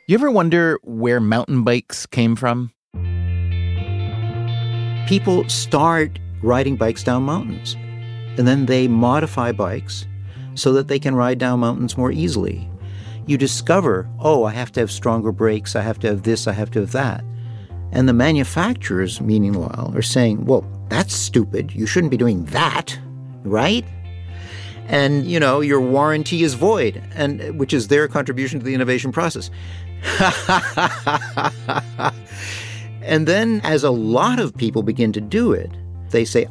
You ever wonder where mountain bikes came from? People start riding bikes down mountains, and then they modify bikes so that they can ride down mountains more easily. You discover, I have to have stronger brakes, I have to have this, I have to have that. And the manufacturers, meanwhile, are saying, well, that's stupid. You shouldn't be doing that, right? And, your warranty is void, and which is their contribution to the innovation process. And then as a lot of people begin to do it, they say,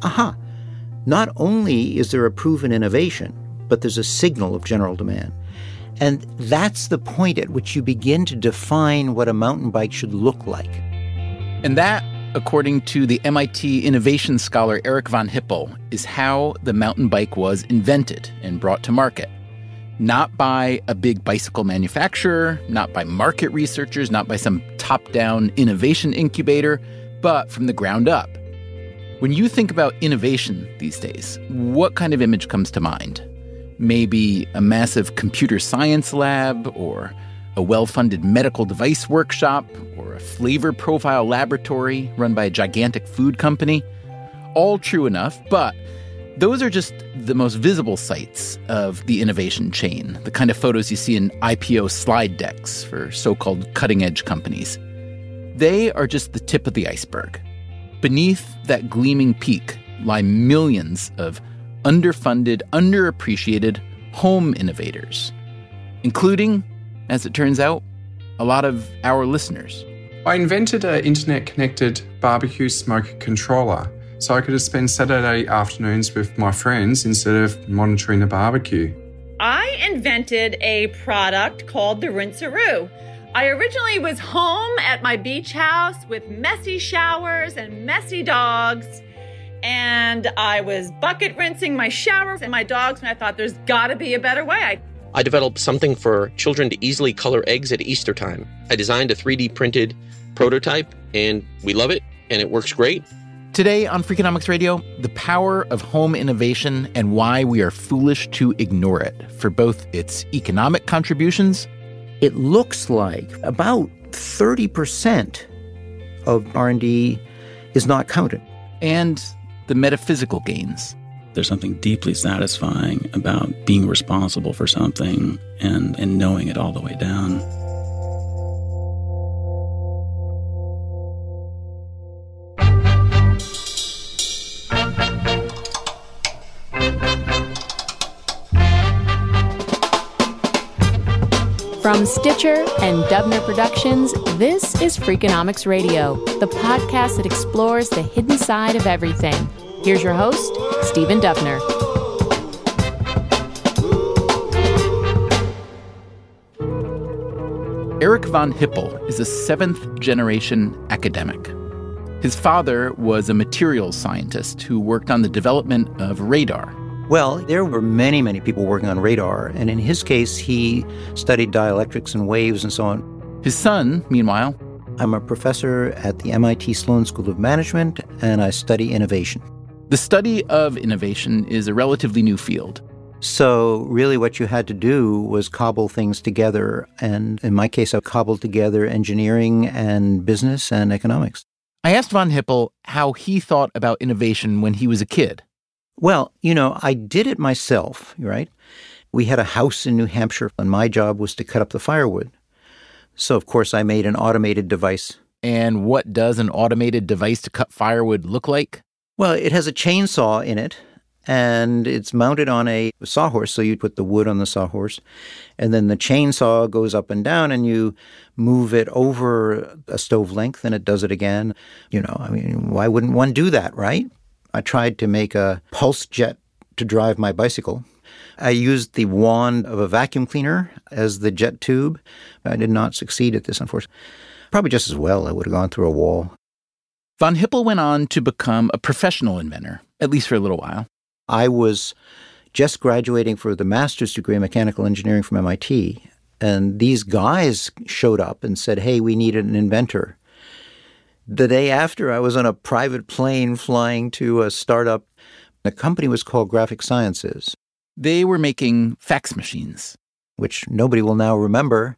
not only is there a proven innovation, but there's a signal of general demand. And that's the point at which you begin to define what a mountain bike should look like. And that, according to the MIT innovation scholar Eric von Hippel, is how the mountain bike was invented and brought to market. Not by a big bicycle manufacturer, not by market researchers, not by some top-down innovation incubator, but from the ground up. When you think about innovation these days, what kind of image comes to mind? Maybe a massive computer science lab, or a well-funded medical device workshop, or a flavor profile laboratory run by a gigantic food company. All true enough, but those are just the most visible sites of the innovation chain, the kind of photos you see in IPO slide decks for so-called cutting-edge companies. They are just the tip of the iceberg. Beneath that gleaming peak lie millions of underfunded, underappreciated home innovators, including, as it turns out, a lot of our listeners. I invented an internet-connected barbecue smoke controller so I could just spend Saturday afternoons with my friends instead of monitoring the barbecue. I invented a product called the Rinse-A-Roo. I originally was home at my beach house with messy showers and messy dogs, and I was bucket rinsing my showers and my dogs, and I thought there's got to be a better way. I developed something for children to easily color eggs at Easter time. I designed a 3D printed prototype, and we love it, and it works great. Today on Freakonomics Radio, the power of home innovation and why we are foolish to ignore it for both its economic contributions. It looks like about 30% of R&D is not counted. And the metaphysical gains. There's something deeply satisfying about being responsible for something and knowing it all the way down. From Stitcher and Dubner Productions, this is Freakonomics Radio, the podcast that explores the hidden side of everything. Here's your host, Stephen Dubner. Eric von Hippel is a seventh-generation academic. His father was a materials scientist who worked on the development of radar. Well, there were many, many people working on radar, and in his case, he studied dielectrics and waves and so on. His son, meanwhile, I'm a professor at the MIT Sloan School of Management, and I study innovation. The study of innovation is a relatively new field. So really what you had to do was cobble things together, and in my case, I cobbled together engineering and business and economics. I asked von Hippel how he thought about innovation when he was a kid. Well, I did it myself, right? We had a house in New Hampshire, and my job was to cut up the firewood. So, of course, I made an automated device. And what does an automated device to cut firewood look like? Well, it has a chainsaw in it, and it's mounted on a sawhorse, so you put the wood on the sawhorse, and then the chainsaw goes up and down, and you move it over a stove length, and it does it again. Why wouldn't one do that, right? I tried to make a pulse jet to drive my bicycle. I used the wand of a vacuum cleaner as the jet tube. I did not succeed at this, unfortunately. Probably just as well. I would have gone through a wall. Von Hippel went on to become a professional inventor, at least for a little while. I was just graduating for the master's degree in mechanical engineering from MIT, and these guys showed up and said, hey, we needed an inventor. The day after, I was on a private plane flying to a startup. The company was called Graphic Sciences. They were making fax machines. which nobody will now remember.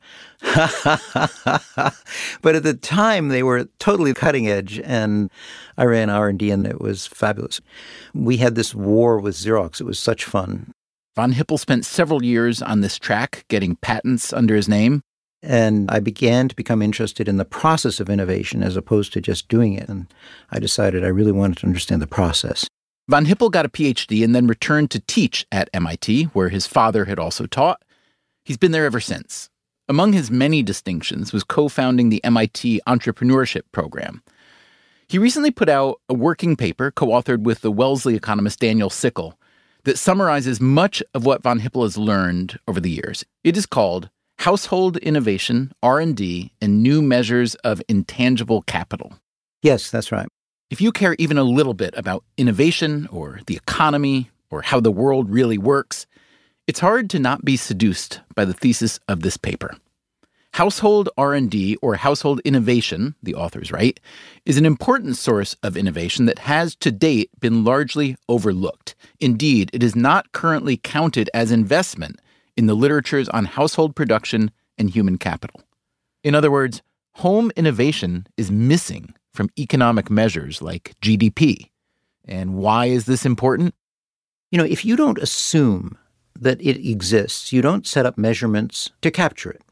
But at the time, they were totally cutting edge, and I ran R&D, and it was fabulous. We had this war with Xerox. It was such fun. Von Hippel spent several years on this track, getting patents under his name. And I began to become interested in the process of innovation as opposed to just doing it. And I decided I really wanted to understand the process. Von Hippel got a PhD and then returned to teach at MIT, where his father had also taught. He's been there ever since. Among his many distinctions was co-founding the MIT Entrepreneurship Program. He recently put out a working paper co-authored with the Wellesley economist Daniel Sickle that summarizes much of what Von Hippel has learned over the years. It is called Household Innovation, R&D, and New Measures of Intangible Capital. Yes, that's right. If you care even a little bit about innovation or the economy or how the world really works, it's hard to not be seduced by the thesis of this paper. Household R&D, or household innovation, the authors write, is an important source of innovation that has to date been largely overlooked. Indeed, it is not currently counted as investment in the literatures on household production and human capital. In other words, home innovation is missing from economic measures like GDP. And why is this important? You know, if you don't assume that it exists, you don't set up measurements to capture it.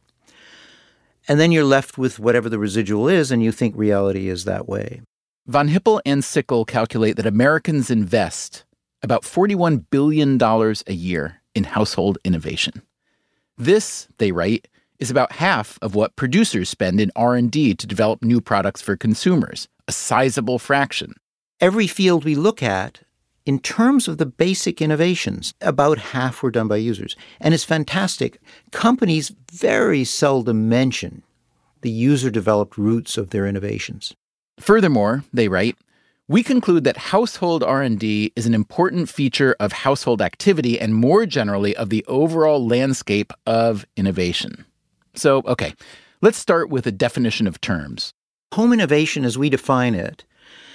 And then you're left with whatever the residual is, and you think reality is that way. Von Hippel and Sickle calculate that Americans invest about $41 billion a year in household innovation. This, they write, is about half of what producers spend in R&D to develop new products for consumers, a sizable fraction. Every field we look at, in terms of the basic innovations, about half were done by users. And it's fantastic. Companies very seldom mention the user-developed roots of their innovations. Furthermore, they write, we conclude that household R&D is an important feature of household activity and more generally of the overall landscape of innovation. So, okay, let's start with a definition of terms. Home innovation, as we define it,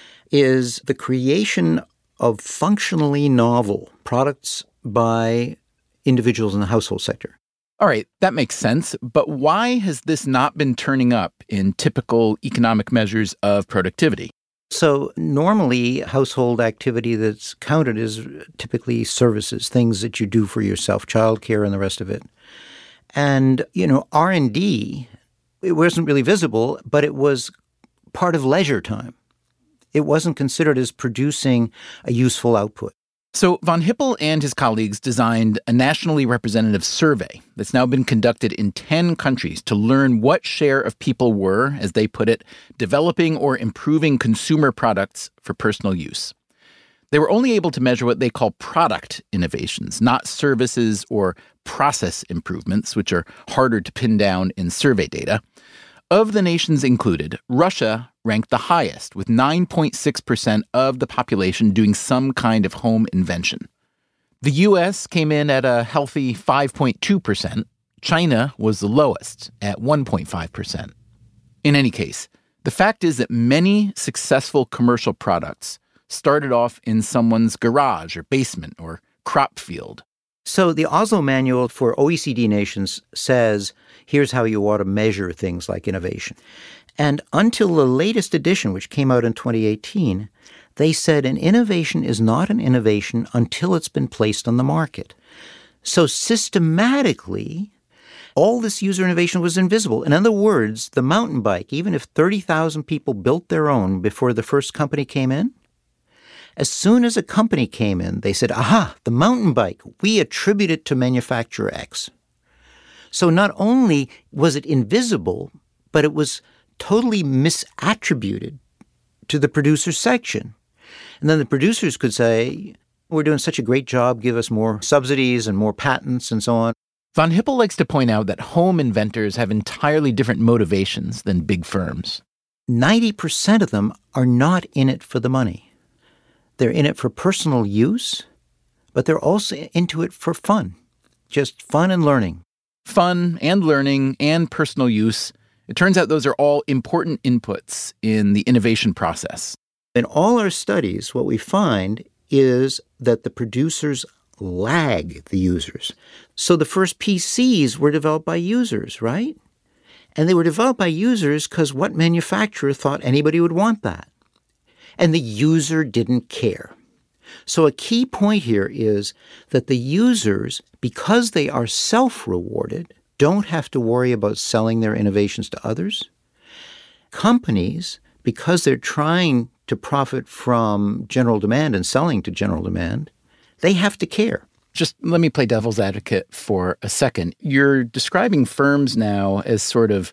is the creation of functionally novel products by individuals in the household sector. All right, that makes sense. But why has this not been turning up in typical economic measures of productivity? So normally, household activity that's counted is typically services, things that you do for yourself, childcare and the rest of it. And, you know, R&D, it wasn't really visible, but it was part of leisure time. It wasn't considered as producing a useful output. So Von Hippel and his colleagues designed a nationally representative survey that's now been conducted in 10 countries to learn what share of people were, as they put it, developing or improving consumer products for personal use. They were only able to measure what they call product innovations, not services or process improvements, which are harder to pin down in survey data. Of the nations included, Russia ranked the highest, with 9.6% of the population doing some kind of home invention. The U.S. came in at a healthy 5.2%. China was the lowest, at 1.5%. In any case, the fact is that many successful commercial products started off in someone's garage or basement or crop field. So the Oslo Manual for OECD nations says, here's how you ought to measure things like innovation. And until the latest edition, which came out in 2018, they said an innovation is not an innovation until it's been placed on the market. So systematically, all this user innovation was invisible. In other words, the mountain bike, even if 30,000 people built their own before the first company came in, as soon as a company came in, they said, aha, the mountain bike, we attribute it to manufacturer X. So not only was it invisible, but it was totally misattributed to the producer section. And then the producers could say, we're doing such a great job, give us more subsidies and more patents and so on. Von Hippel likes to point out that home inventors have entirely different motivations than big firms. 90% of them are not in it for the money. They're in it for personal use, but they're also into it for fun, just fun and learning. Fun and learning and personal use. It turns out those are all important inputs in the innovation process. In all our studies, what we find is that the producers lag the users. So the first PCs were developed by users, right? And they were developed by users because what manufacturer thought anybody would want that? And the user didn't care. So a key point here is that the users, because they are self-rewarded, don't have to worry about selling their innovations to others. Companies, because they're trying to profit from general demand and selling to general demand, they have to care. Just let me play devil's advocate for a second. You're describing firms now as sort of,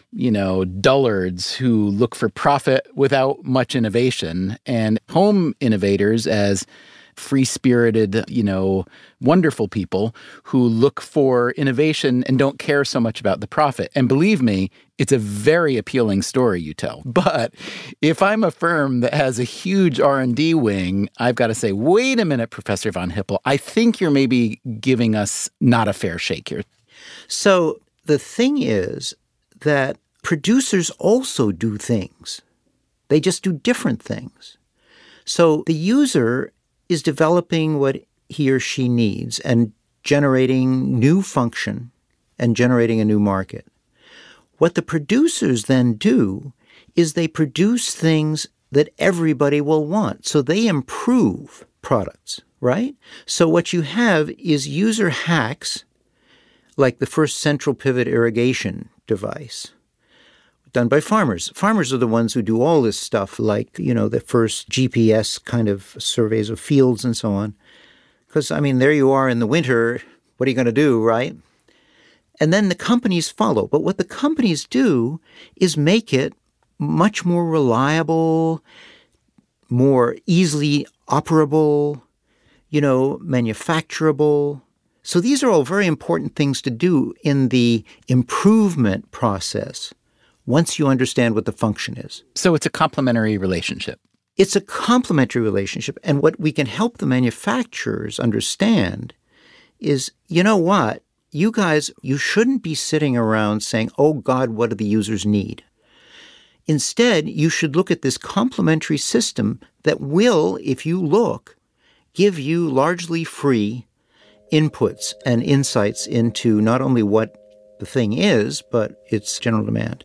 dullards who look for profit without much innovation, and home innovators as free-spirited, wonderful people who look for innovation and don't care so much about the profit. And believe me, it's a very appealing story you tell. But if I'm a firm that has a huge R&D wing, I've got to say, wait a minute, Professor von Hippel, I think you're maybe giving us not a fair shake here. So the thing is that producers also do things. They just do different things. So the user is developing what he or she needs and generating new function and generating a new market. What the producers then do is they produce things that everybody will want. So they improve products, right? So what you have is user hacks, like the first central pivot irrigation device done by farmers. Farmers are the ones who do all this stuff, like, the first GPS kind of surveys of fields and so on. Because, there you are in the winter. What are you going to do, right? And then the companies follow. But what the companies do is make it much more reliable, more easily operable, manufacturable. So these are all very important things to do in the improvement process once you understand what the function is. So it's a complementary relationship. It's a complementary relationship. And what we can help the manufacturers understand is, you know what? You guys, you shouldn't be sitting around saying, oh, God, what do the users need? Instead, you should look at this complementary system that will, if you look, give you largely free inputs and insights into not only what the thing is, but its general demand.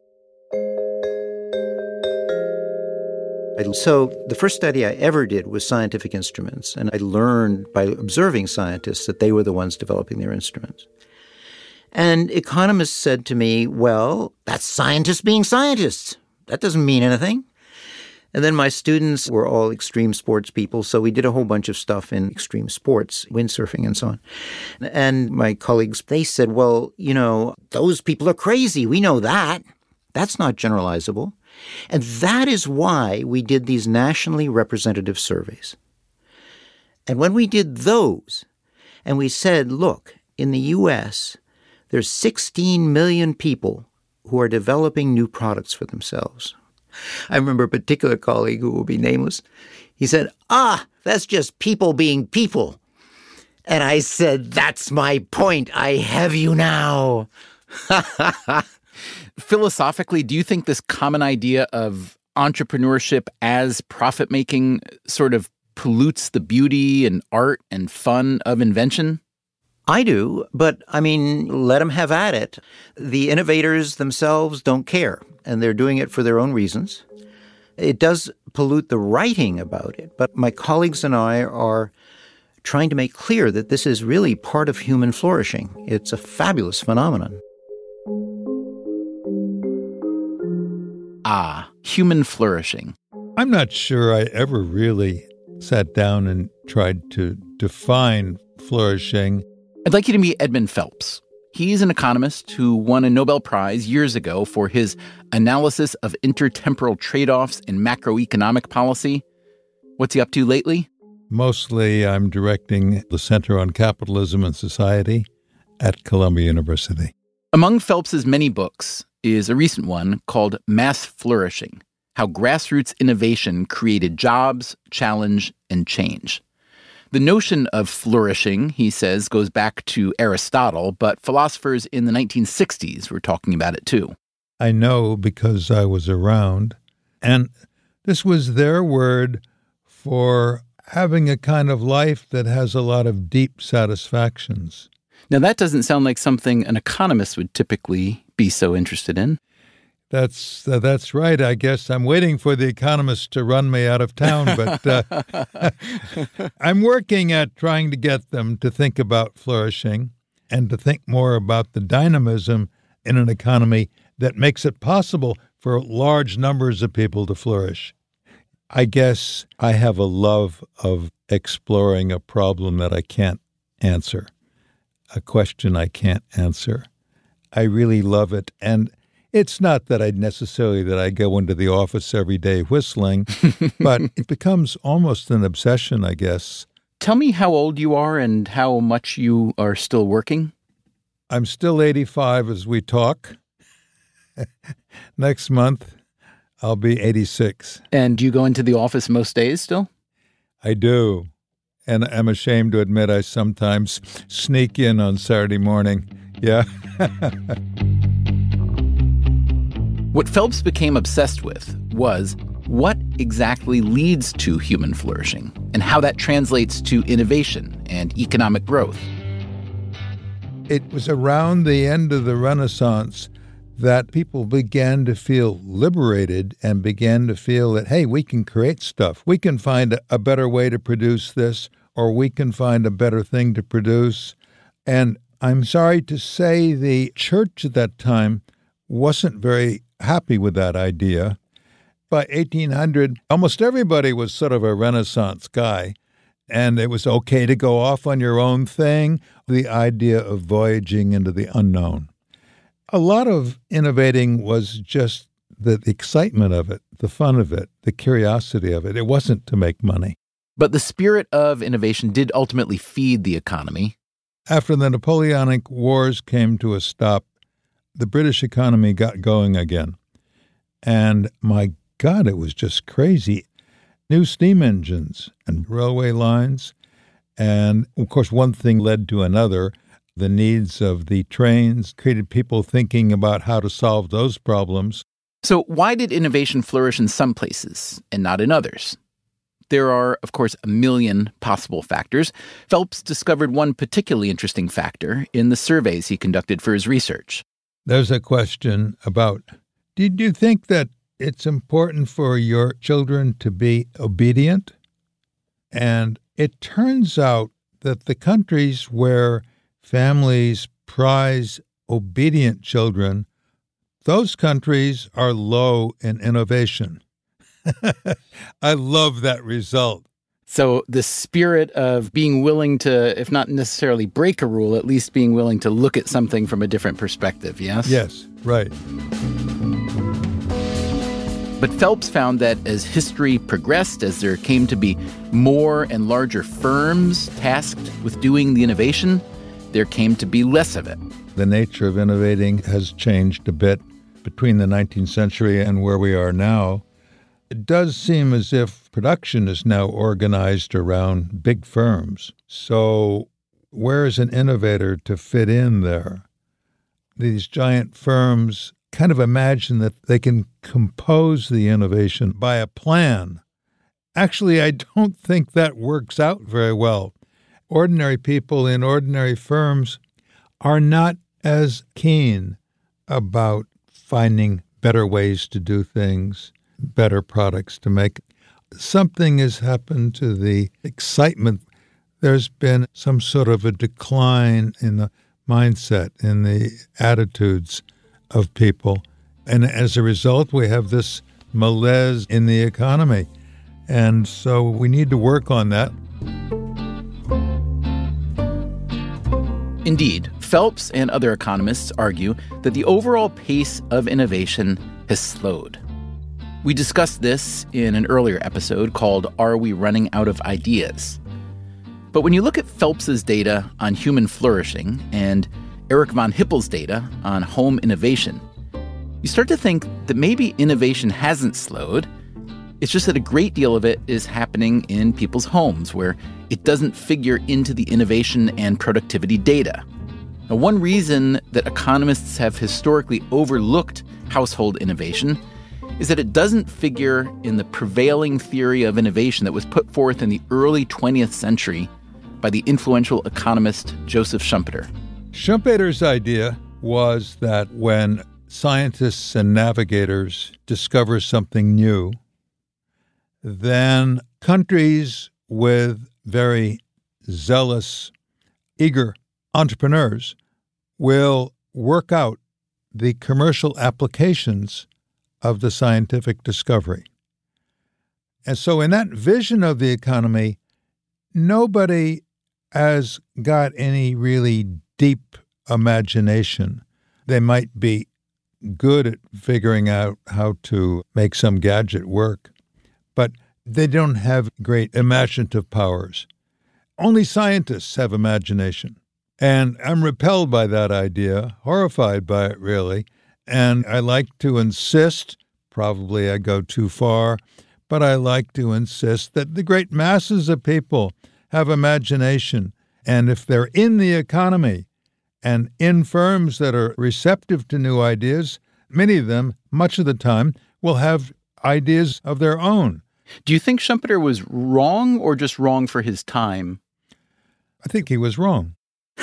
So the first study I ever did was scientific instruments, and I learned by observing scientists that they were the ones developing their instruments. And economists said to me, well, that's scientists being scientists. That doesn't mean anything. And then my students were all extreme sports people, so we did a whole bunch of stuff in extreme sports, windsurfing and so on. And my colleagues, they said, well, those people are crazy. We know that. That's not generalizable. And that is why we did these nationally representative surveys. And when we did those, and we said, look, in the U.S., there's 16 million people who are developing new products for themselves. I remember a particular colleague who will be nameless. He said, that's just people being people. And I said, that's my point. I have you now. Philosophically, do you think this common idea of entrepreneurship as profit-making sort of pollutes the beauty and art and fun of invention? I do, but let them have at it. The innovators themselves don't care, and they're doing it for their own reasons. It does pollute the writing about it, but my colleagues and I are trying to make clear that this is really part of human flourishing. It's a fabulous phenomenon. Human flourishing. I'm not sure I ever really sat down and tried to define flourishing. I'd like you to meet Edmund Phelps. He's an economist who won a Nobel Prize years ago for his analysis of intertemporal trade-offs in macroeconomic policy. What's he up to lately? Mostly I'm directing the Center on Capitalism and Society at Columbia University. Among Phelps's many books is a recent one called Mass Flourishing: How Grassroots Innovation Created Jobs, Challenge, and Change. The notion of flourishing, he says, goes back to Aristotle, but philosophers in the 1960s were talking about it too. I know because I was around, and this was their word for having a kind of life that has a lot of deep satisfactions. Now, that doesn't sound like something an economist would typically be so interested in. That's right. I guess I'm waiting for the economists to run me out of town, but I'm working at trying to get them to think about flourishing and to think more about the dynamism in an economy that makes it possible for large numbers of people to flourish. I guess I have a love of exploring a problem that I can't answer, a question I can't answer. I really love it. And it's not that I go into the office every day whistling, but it becomes almost an obsession, I guess. Tell me how old you are and how much you are still working. I'm still 85 as we talk. Next month, I'll be 86. And do you go into the office most days still? I do. And I'm ashamed to admit I sometimes sneak in on Saturday morning. Yeah. What Phelps became obsessed with was what exactly leads to human flourishing and how that translates to innovation and economic growth. It was around the end of the Renaissance that people began to feel liberated and began to feel that, hey, we can create stuff. We can find a better way to produce this, or we can find a better thing to produce. And I'm sorry to say the church at that time wasn't very happy with that idea. By 1800, almost everybody was sort of a Renaissance guy, and it was okay to go off on your own thing, the idea of voyaging into the unknown. A lot of innovating was just the excitement of it, the fun of it, the curiosity of it. It wasn't to make money. But the spirit of innovation did ultimately feed the economy. After the Napoleonic Wars came to a stop, the British economy got going again. And my God, it was just crazy. New steam engines and railway lines. And, of course, one thing led to another. The needs of the trains created people thinking about how to solve those problems. So why did innovation flourish in some places and not in others? There are, of course, a million possible factors. Phelps discovered one particularly interesting factor in the surveys he conducted for his research. There's a question about, did you think that it's important for your children to be obedient? And it turns out that the countries where families prize obedient children, those countries are low in innovation. I love that result. So the spirit of being willing to, if not necessarily break a rule, at least being willing to look at something from a different perspective, yes? Yes, right. But Phelps found that as history progressed, as there came to be more and larger firms tasked with doing the innovation, there came to be less of it. The nature of innovating has changed a bit between the 19th century and where we are now. It does seem as if production is now organized around big firms. So where is an innovator to fit in there? These giant firms kind of imagine that they can compose the innovation by a plan. Actually, I don't think that works out very well. Ordinary people in ordinary firms are not as keen about finding better ways to do things, better products to make. Something has happened to the excitement. There's been some sort of a decline in the mindset, in the attitudes of people. And as a result, we have this malaise in the economy. And so we need to work on that. Indeed, Phelps and other economists argue that the overall pace of innovation has slowed. We discussed this in an earlier episode called Are We Running Out of Ideas? But when you look at Phelps's data on human flourishing and Eric von Hippel's data on home innovation, you start to think that maybe innovation hasn't slowed. It's just that a great deal of it is happening in people's homes where it doesn't figure into the innovation and productivity data. Now, one reason that economists have historically overlooked household innovation is that it doesn't figure in the prevailing theory of innovation that was put forth in the early 20th century by the influential economist Joseph Schumpeter. Schumpeter's idea was that when scientists and navigators discover something new, then countries with very zealous, eager entrepreneurs will work out the commercial applications of the scientific discovery. And so in that vision of the economy, nobody has got any really deep imagination. They might be good at figuring out how to make some gadget work, but they don't have great imaginative powers. Only scientists have imagination. And I'm repelled by that idea, horrified by it, really. And I like to insist, probably I go too far, but I like to insist that the great masses of people have imagination. And if they're in the economy and in firms that are receptive to new ideas, many of them, much of the time, will have ideas of their own. Do you think Schumpeter was wrong or just wrong for his time? I think he was wrong.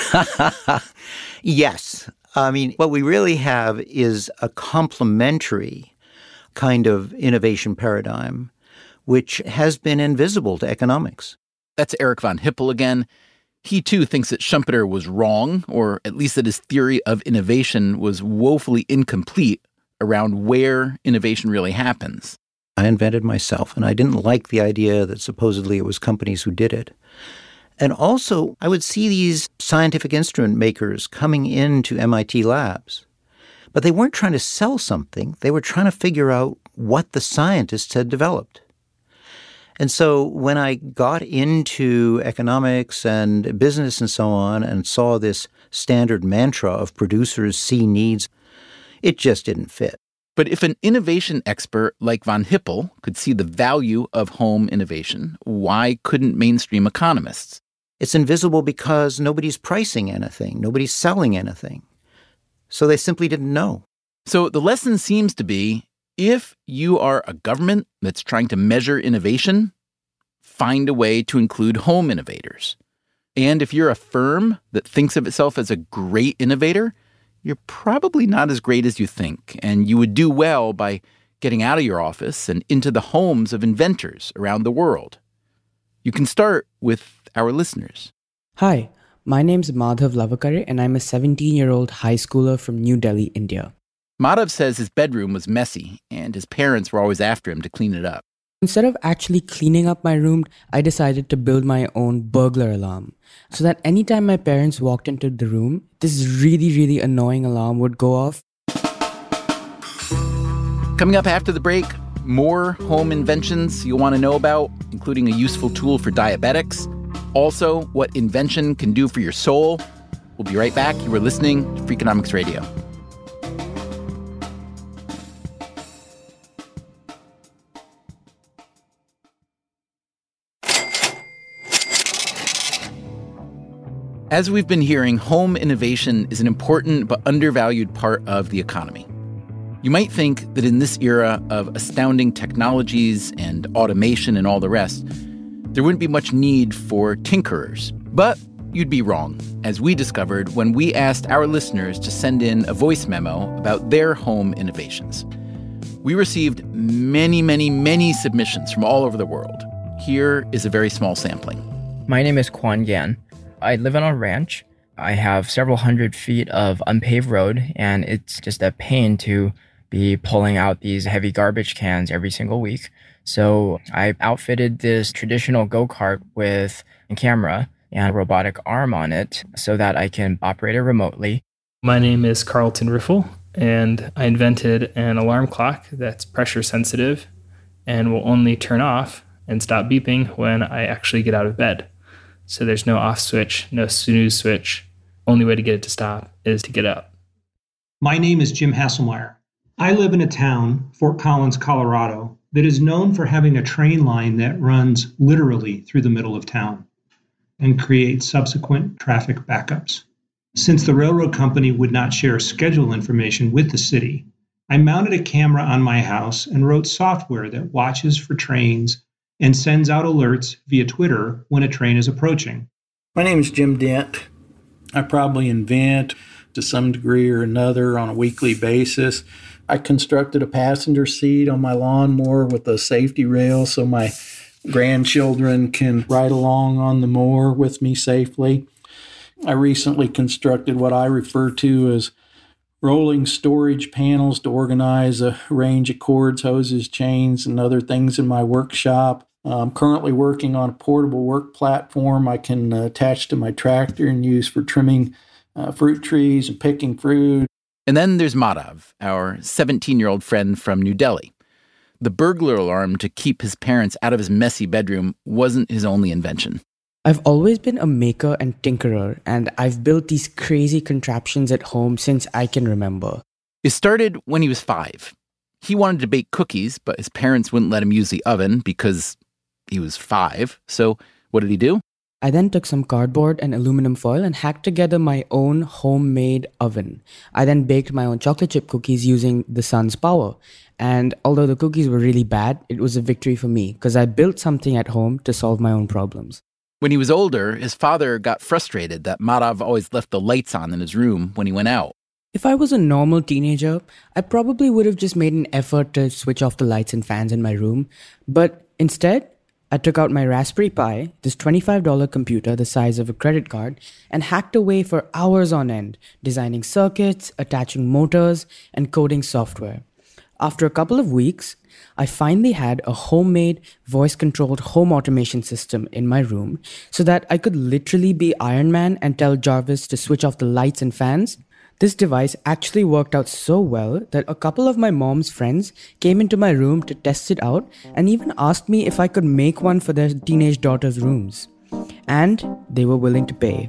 Yes. I mean, what we really have is a complementary kind of innovation paradigm, which has been invisible to economics. That's Eric von Hippel again. He, too, thinks that Schumpeter was wrong, or at least that his theory of innovation was woefully incomplete around where innovation really happens. I invented myself, and I didn't like the idea that supposedly it was companies who did it. And also, I would see these scientific instrument makers coming into MIT labs, but they weren't trying to sell something. They were trying to figure out what the scientists had developed. And so when I got into economics and business and so on and saw this standard mantra of producers see needs, it just didn't fit. But if an innovation expert like von Hippel could see the value of home innovation, why couldn't mainstream economists? It's invisible because nobody's pricing anything, nobody's selling anything. So they simply didn't know. So the lesson seems to be, if you are a government that's trying to measure innovation, find a way to include home innovators. And if you're a firm that thinks of itself as a great innovator, you're probably not as great as you think, and you would do well by getting out of your office and into the homes of inventors around the world. You can start with our listeners. Hi, my name's Madhav Lavakare, and I'm a 17-year-old high schooler from New Delhi, India. Madhav says his bedroom was messy, and his parents were always after him to clean it up. Instead of actually cleaning up my room, I decided to build my own burglar alarm, so that anytime my parents walked into the room, this really, really annoying alarm would go off. Coming up after the break, more home inventions you'll want to know about, including a useful tool for diabetics. Also, what invention can do for your soul. We'll be right back. You are listening to Freakonomics Radio. As we've been hearing, home innovation is an important but undervalued part of the economy. You might think that in this era of astounding technologies and automation and all the rest, there wouldn't be much need for tinkerers. But you'd be wrong, as we discovered when we asked our listeners to send in a voice memo about their home innovations. We received many submissions from all over the world. Here is a very small sampling. My name is Quan Yan. I live on a ranch. I have several hundred feet of unpaved road, and it's just a pain to be pulling out these heavy garbage cans every single week. So I outfitted this traditional go-kart with a camera and a robotic arm on it so that I can operate it remotely. My name is Carlton Riffle, and I invented an alarm clock that's pressure sensitive and will only turn off and stop beeping when I actually get out of bed. So there's no off switch, no snooze switch. Only way to get it to stop is to get up. My name is Jim Hasselmeyer. I live in a town, Fort Collins, Colorado, that is known for having a train line that runs literally through the middle of town and creates subsequent traffic backups. Since the railroad company would not share schedule information with the city, I mounted a camera on my house and wrote software that watches for trains and sends out alerts via Twitter when a train is approaching. My name is Jim Dent. I probably invent to some degree or another on a weekly basis. I constructed a passenger seat on my lawnmower with a safety rail so my grandchildren can ride along on the mower with me safely. I recently constructed what I refer to as rolling storage panels to organize a range of cords, hoses, chains, and other things in my workshop. I'm currently working on a portable work platform I can attach to my tractor and use for trimming fruit trees and picking fruit. And then there's Madhav, our 17-year-old friend from New Delhi. The burglar alarm to keep his parents out of his messy bedroom wasn't his only invention. I've always been a maker and tinkerer, and I've built these crazy contraptions at home since I can remember. It started when he was 5. He wanted to bake cookies, but his parents wouldn't let him use the oven because he was 5. So what did he do? I then took some cardboard and aluminum foil and hacked together my own homemade oven. I then baked my own chocolate chip cookies using the sun's power. And although the cookies were really bad, it was a victory for me because I built something at home to solve my own problems. When he was older, his father got frustrated that Madhav always left the lights on in his room when he went out. If I was a normal teenager, I probably would have just made an effort to switch off the lights and fans in my room. But instead, I took out my Raspberry Pi, this $25 computer the size of a credit card, and hacked away for hours on end, designing circuits, attaching motors, and coding software. After a couple of weeks, I finally had a homemade, voice-controlled home automation system in my room so that I could literally be Iron Man and tell Jarvis to switch off the lights and fans. This device actually worked out so well that a couple of my mom's friends came into my room to test it out and even asked me if I could make one for their teenage daughter's rooms. And they were willing to pay.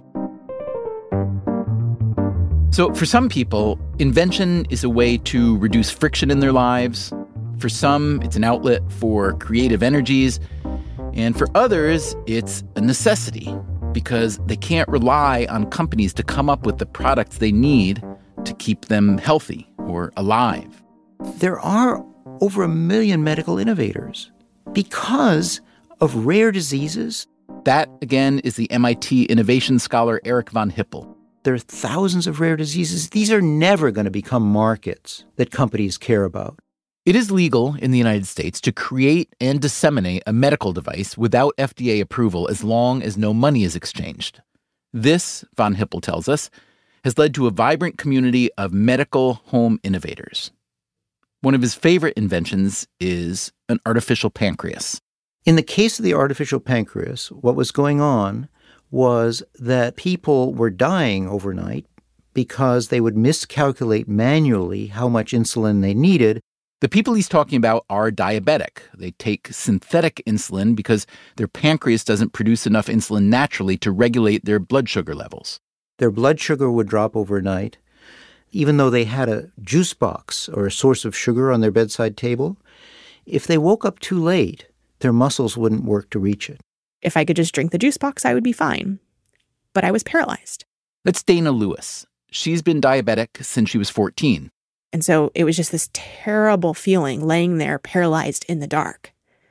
So for some people, invention is a way to reduce friction in their lives. For some, it's an outlet for creative energies. And for others, it's a necessity because they can't rely on companies to come up with the products they need to keep them healthy or alive. There are over 1 million medical innovators because of rare diseases. That, again, is the MIT innovation scholar Eric von Hippel. There are thousands of rare diseases. These are never going to become markets that companies care about. It is legal in the United States to create and disseminate a medical device without FDA approval as long as no money is exchanged. This, von Hippel tells us, has led to a vibrant community of medical home innovators. One of his favorite inventions is an artificial pancreas. In the case of the artificial pancreas, what was going on was that people were dying overnight because they would miscalculate manually how much insulin they needed. The people he's talking about are diabetic. They take synthetic insulin because their pancreas doesn't produce enough insulin naturally to regulate their blood sugar levels. Their blood sugar would drop overnight. Even though they had a juice box or a source of sugar on their bedside table, if they woke up too late, their muscles wouldn't work to reach it. If I could just drink the juice box, I would be fine. But I was paralyzed. That's Dana Lewis. She's been diabetic since she was 14. And so it was just this terrible feeling laying there paralyzed in the dark.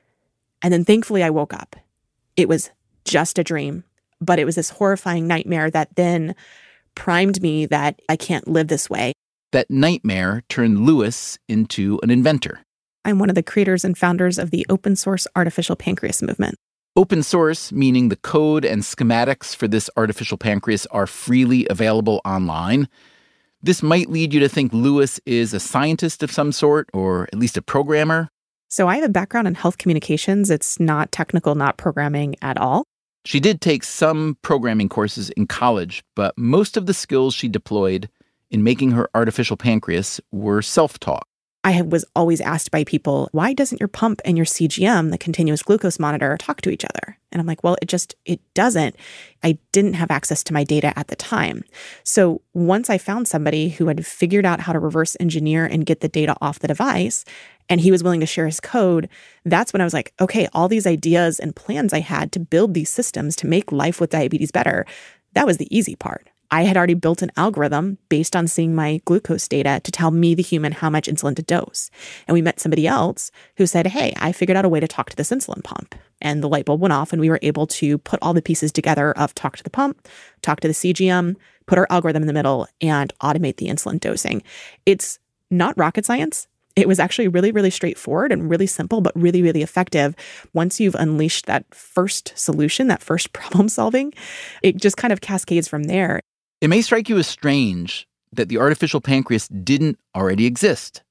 And then thankfully I woke up. It was just a dream, but it was this horrifying nightmare that then primed me that I can't live this way. That nightmare turned Lewis into an inventor. I'm one of the creators and founders of the open source artificial pancreas movement. Open source, meaning the code and schematics for this artificial pancreas are freely available online. This might lead you to think Lewis is a scientist of some sort, or at least a programmer. So I have a background in health communications. It's not technical, not programming at all. She did take some programming courses in college, but most of the skills she deployed in making her artificial pancreas were self-taught. I was always asked by people, why doesn't your pump and your CGM, the continuous glucose monitor, talk to each other? And I'm like, well, it doesn't. I didn't have access to my data at the time. So once I found somebody who had figured out how to reverse engineer and get the data off the device, and he was willing to share his code, that's when I was like, okay, all these ideas and plans I had to build these systems to make life with diabetes better, that was the easy part. I had already built an algorithm based on seeing my glucose data to tell me, the human, how much insulin to dose. And we met somebody else who said, hey, I figured out a way to talk to this insulin pump. And the light bulb went off, and we were able to put all the pieces together of talk to the pump, talk to the CGM, put our algorithm in the middle, and automate the insulin dosing. It's not rocket science. It was actually really, really straightforward and really simple, but really, really effective. Once you've unleashed that first solution, that first problem solving, it just kind of cascades from there. It may strike you as strange that the artificial pancreas didn't already exist.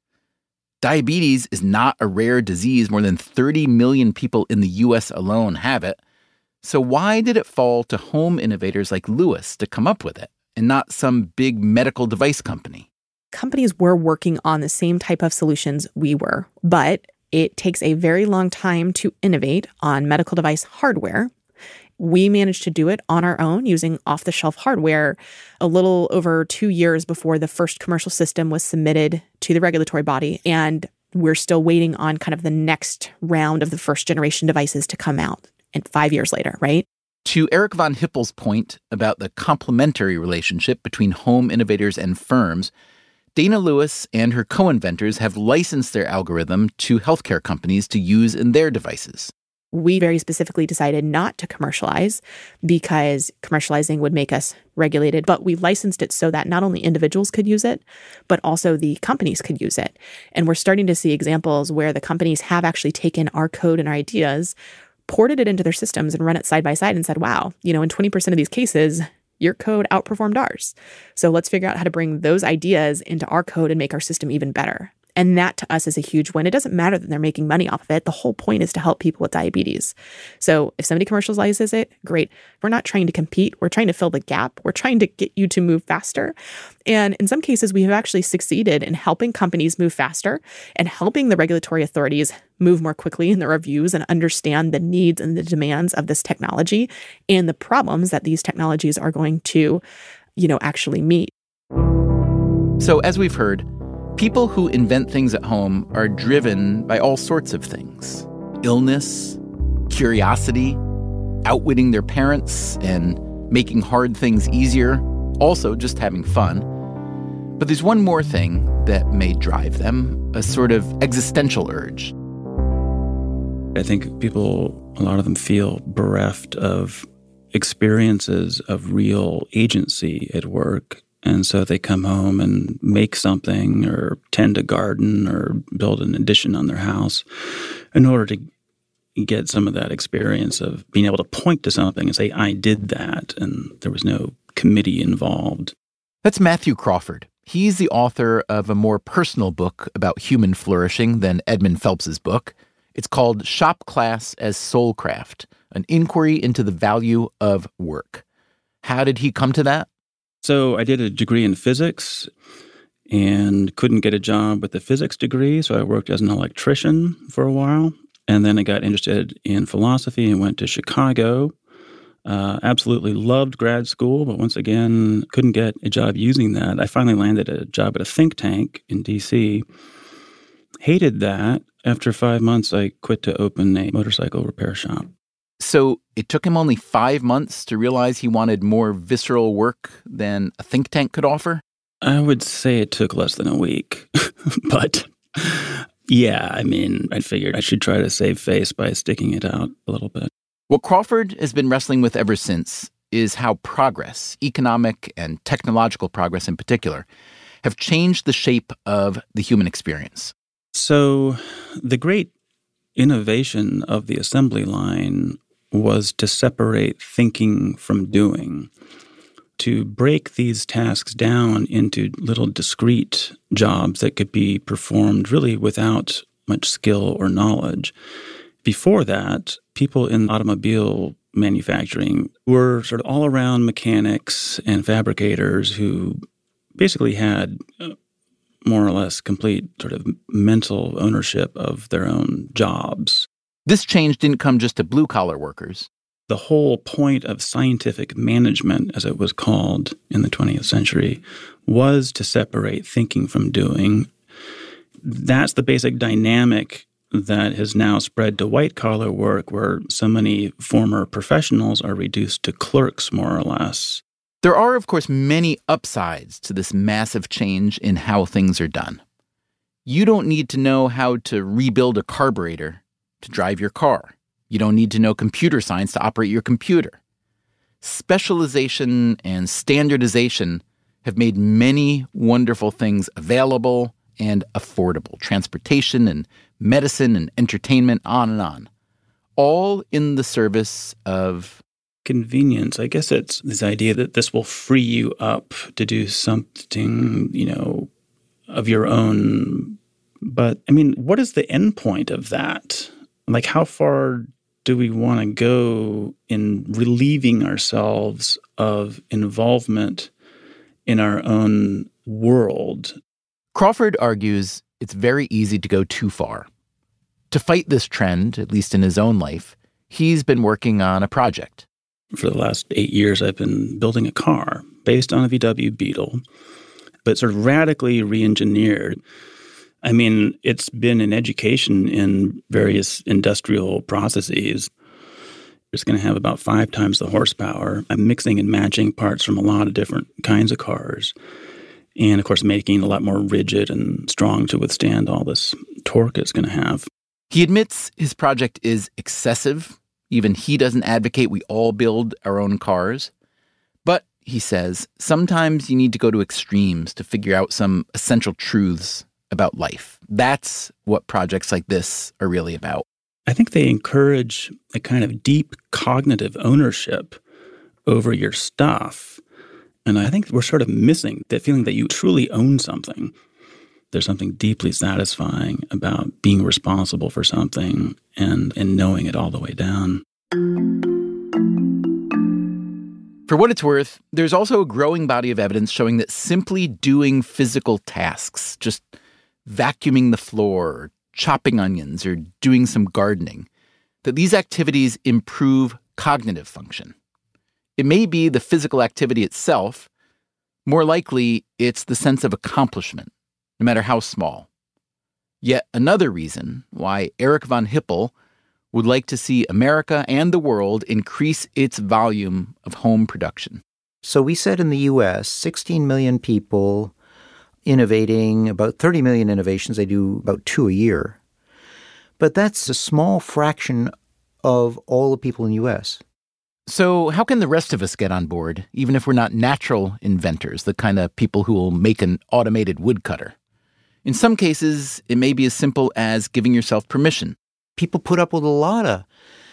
Diabetes is not a rare disease. More than 30 million people in the U.S. alone have it. So why did it fall to home innovators like Lewis to come up with it, and not some big medical device company? Companies were working on the same type of solutions we were, but it takes a very long time to innovate on medical device hardware. We managed to do it on our own using off-the-shelf hardware a little over 2 years before the first commercial system was submitted to the regulatory body. And we're still waiting on kind of the next round of the first generation devices to come out, and 5 years later, right? To Eric von Hippel's point about the complementary relationship between home innovators and firms, Dana Lewis and her co-inventors have licensed their algorithm to healthcare companies to use in their devices. We very specifically decided not to commercialize because commercializing would make us regulated, but we licensed it so that not only individuals could use it, but also the companies could use it. And we're starting to see examples where the companies have actually taken our code and our ideas, ported it into their systems, and run it side by side and said, wow, in 20% of these cases, your code outperformed ours. So let's figure out how to bring those ideas into our code and make our system even better. And that to us is a huge win. It doesn't matter that they're making money off of it. The whole point is to help people with diabetes. So if somebody commercializes it, great. We're not trying to compete. We're trying to fill the gap. We're trying to get you to move faster. And in some cases, we have actually succeeded in helping companies move faster and helping the regulatory authorities move more quickly in their reviews and understand the needs and the demands of this technology and the problems that these technologies are going to, actually meet. So as we've heard, people who invent things at home are driven by all sorts of things. Illness, curiosity, outwitting their parents, and making hard things easier, also just having fun. But there's one more thing that may drive them, a sort of existential urge. I think people, a lot of them feel bereft of experiences of real agency at work. And so they come home and make something or tend a garden or build an addition on their house in order to get some of that experience of being able to point to something and say, I did that, and there was no committee involved. That's Matthew Crawford. He's the author of a more personal book about human flourishing than Edmund Phelps's book. It's called Shop Class as Soulcraft, an inquiry into the value of work. How did he come to that? So I did a degree in physics and couldn't get a job with the physics degree, so I worked as an electrician for a while. And then I got interested in philosophy and went to Chicago. Absolutely loved grad school, but once again, couldn't get a job using that. I finally landed a job at a think tank in D.C. Hated that. After 5 months, I quit to open a motorcycle repair shop. So it took him only 5 months to realize he wanted more visceral work than a think tank could offer? I would say it took less than a week. But yeah, I figured I should try to save face by sticking it out a little bit. What Crawford has been wrestling with ever since is how progress, economic and technological progress in particular, have changed the shape of the human experience. So the great innovation of the assembly line was to separate thinking from doing, to break these tasks down into little discrete jobs that could be performed really without much skill or knowledge. Before that, people in automobile manufacturing were sort of all-around mechanics and fabricators who basically had more or less complete sort of mental ownership of their own jobs. This change didn't come just to blue-collar workers. The whole point of scientific management, as it was called in the 20th century, was to separate thinking from doing. That's the basic dynamic that has now spread to white-collar work, where so many former professionals are reduced to clerks, more or less. There are, of course, many upsides to this massive change in how things are done. You don't need to know how to rebuild a carburetor to drive your car. You don't need to know computer science to operate your computer. Specialization and standardization have made many wonderful things available and affordable. Transportation and medicine and entertainment, on and on. All in the service of convenience. I guess it's this idea that this will free you up to do something, of your own. But, what is the end point of that? Like, how far do we want to go in relieving ourselves of involvement in our own world? Crawford argues it's very easy to go too far. To fight this trend, at least in his own life, he's been working on a project. For the last 8 years, I've been building a car based on a VW Beetle, but sort of radically re-engineered. It's been an education in various industrial processes. It's going to have about 5 times the horsepower. I'm mixing and matching parts from a lot of different kinds of cars. And, of course, making it a lot more rigid and strong to withstand all this torque it's going to have. He admits his project is excessive. Even he doesn't advocate we all build our own cars. But, he says, sometimes you need to go to extremes to figure out some essential truths about life. That's what projects like this are really about. I think they encourage a kind of deep cognitive ownership over your stuff. And I think we're sort of missing that feeling that you truly own something. There's something deeply satisfying about being responsible for something and knowing it all the way down. For what it's worth, there's also a growing body of evidence showing that simply doing physical tasks, just vacuuming the floor, or chopping onions, or doing some gardening, that these activities improve cognitive function. It may be the physical activity itself. More likely, it's the sense of accomplishment, no matter how small. Yet another reason why Eric von Hippel would like to see America and the world increase its volume of home production. So we said in the U.S., 16 million people innovating, about 30 million innovations. They do about 2 a year. But that's a small fraction of all the people in the U.S. So how can the rest of us get on board, even if we're not natural inventors, the kind of people who will make an automated woodcutter? In some cases, it may be as simple as giving yourself permission. People put up with a lot of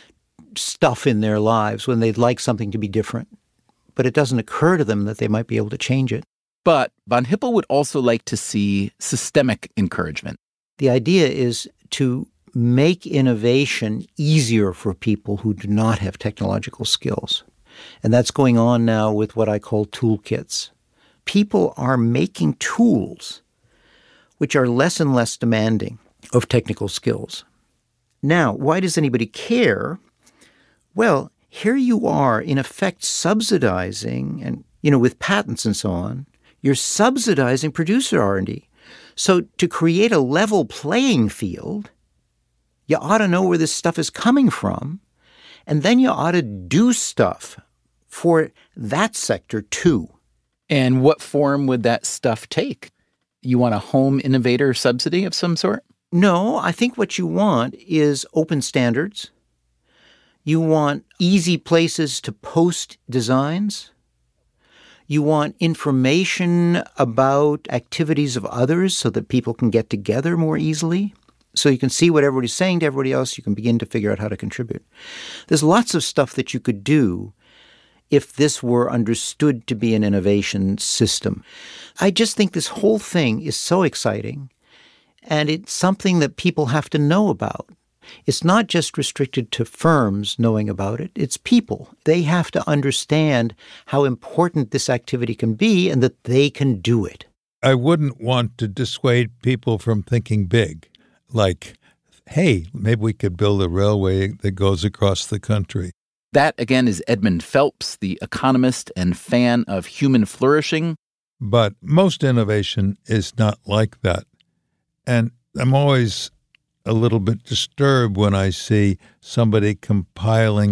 stuff in their lives when they'd like something to be different, but it doesn't occur to them that they might be able to change it. But von Hippel would also like to see systemic encouragement. The idea is to make innovation easier for people who do not have technological skills. And that's going on now with what I call toolkits. People are making tools which are less and less demanding of technical skills. Now, why does anybody care? Well, here you are, in effect, subsidizing, and, with patents and so on, you're subsidizing producer R&D. So to create a level playing field, you ought to know where this stuff is coming from, and then you ought to do stuff for that sector too. And what form would that stuff take? You want a home innovator subsidy of some sort? No, I think what you want is open standards. You want easy places to post designs. You want information about activities of others so that people can get together more easily. So you can see what everybody's saying to everybody else. You can begin to figure out how to contribute. There's lots of stuff that you could do if this were understood to be an innovation system. I just think this whole thing is so exciting, and it's something that people have to know about. It's not just restricted to firms knowing about it. It's people. They have to understand how important this activity can be and that they can do it. I wouldn't want to dissuade people from thinking big, like, hey, maybe we could build a railway that goes across the country. That, again, is Edmund Phelps, the economist and fan of human flourishing. But most innovation is not like that. And I'm always a little bit disturbed when I see somebody compiling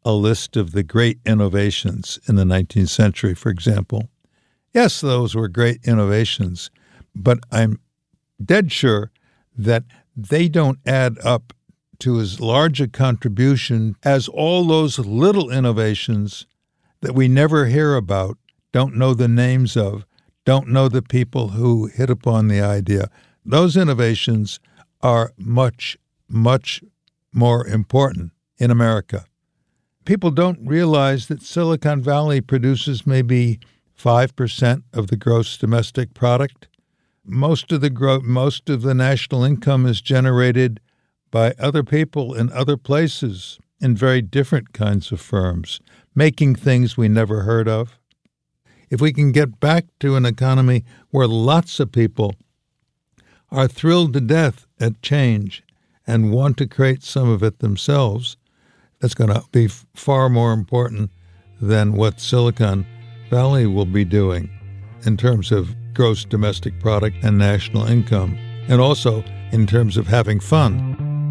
a list of the great innovations in the 19th century, for example. Yes, those were great innovations, but I'm dead sure that they don't add up to as large a contribution as all those little innovations that we never hear about, don't know the names of, don't know the people who hit upon the idea. Those innovations are much, much more important in America. People don't realize that Silicon Valley produces maybe 5% of the gross domestic product. Most of the national income is generated by other people in other places in very different kinds of firms, making things we never heard of. If we can get back to an economy where lots of people are thrilled to death at change and want to create some of it themselves, that's going to be far more important than what Silicon Valley will be doing in terms of gross domestic product and national income, and also in terms of having fun.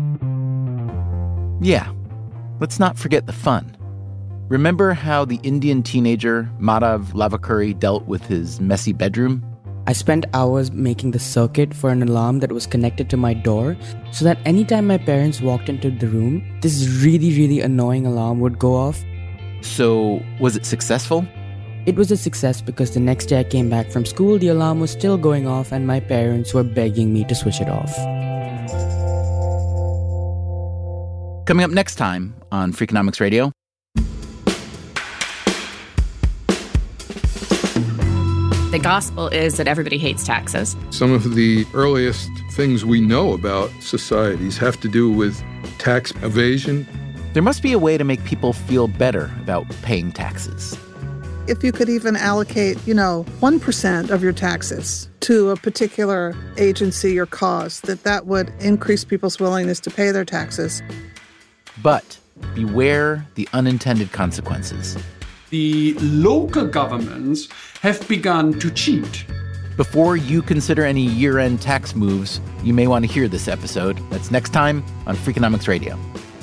Yeah, let's not forget the fun. Remember how the Indian teenager Madhav Lavakuri dealt with his messy bedroom? I spent hours making the circuit for an alarm that was connected to my door so that anytime my parents walked into the room, this really, really annoying alarm would go off. So, was it successful? It was a success because the next day I came back from school, the alarm was still going off and my parents were begging me to switch it off. Coming up next time on Freakonomics Radio. The gospel is that everybody hates taxes. Some of the earliest things we know about societies have to do with tax evasion. There must be a way to make people feel better about paying taxes. If you could even allocate, 1% of your taxes to a particular agency or cause, that would increase people's willingness to pay their taxes. But beware the unintended consequences. The local governments have begun to cheat. Before you consider any year-end tax moves, you may want to hear this episode. That's next time on Freakonomics Radio.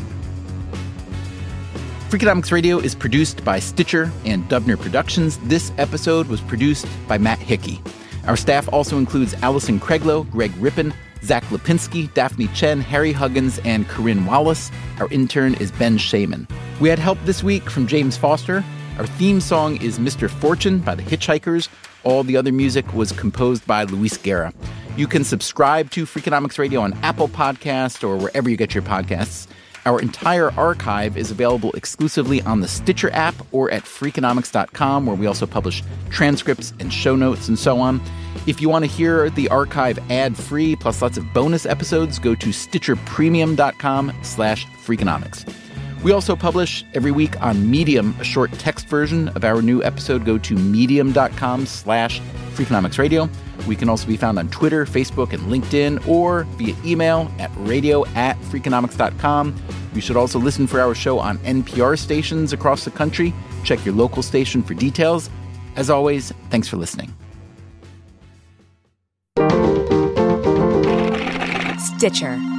Freakonomics Radio is produced by Stitcher and Dubner Productions. This episode was produced by Matt Hickey. Our staff also includes Allison Craiglow, Greg Rippin, Zach Lipinski, Daphne Chen, Harry Huggins, and Corinne Wallace. Our intern is Ben Shaman. We had help this week from James Foster. Our theme song is Mr. Fortune by the Hitchhikers. All the other music was composed by Luis Guerra. You can subscribe to Freakonomics Radio on Apple Podcasts or wherever you get your podcasts. Our entire archive is available exclusively on the Stitcher app or at Freakonomics.com, where we also publish transcripts and show notes and so on. If you want to hear the archive ad-free plus lots of bonus episodes, go to StitcherPremium.com/Freakonomics. We also publish every week on Medium a short text version of our new episode. Go to Medium.com/Freakonomics Radio. We can also be found on Twitter, Facebook, and LinkedIn, or via email at radio@Freakonomics.com. You should also listen for our show on NPR stations across the country. Check your local station for details. As always, thanks for listening. Stitcher.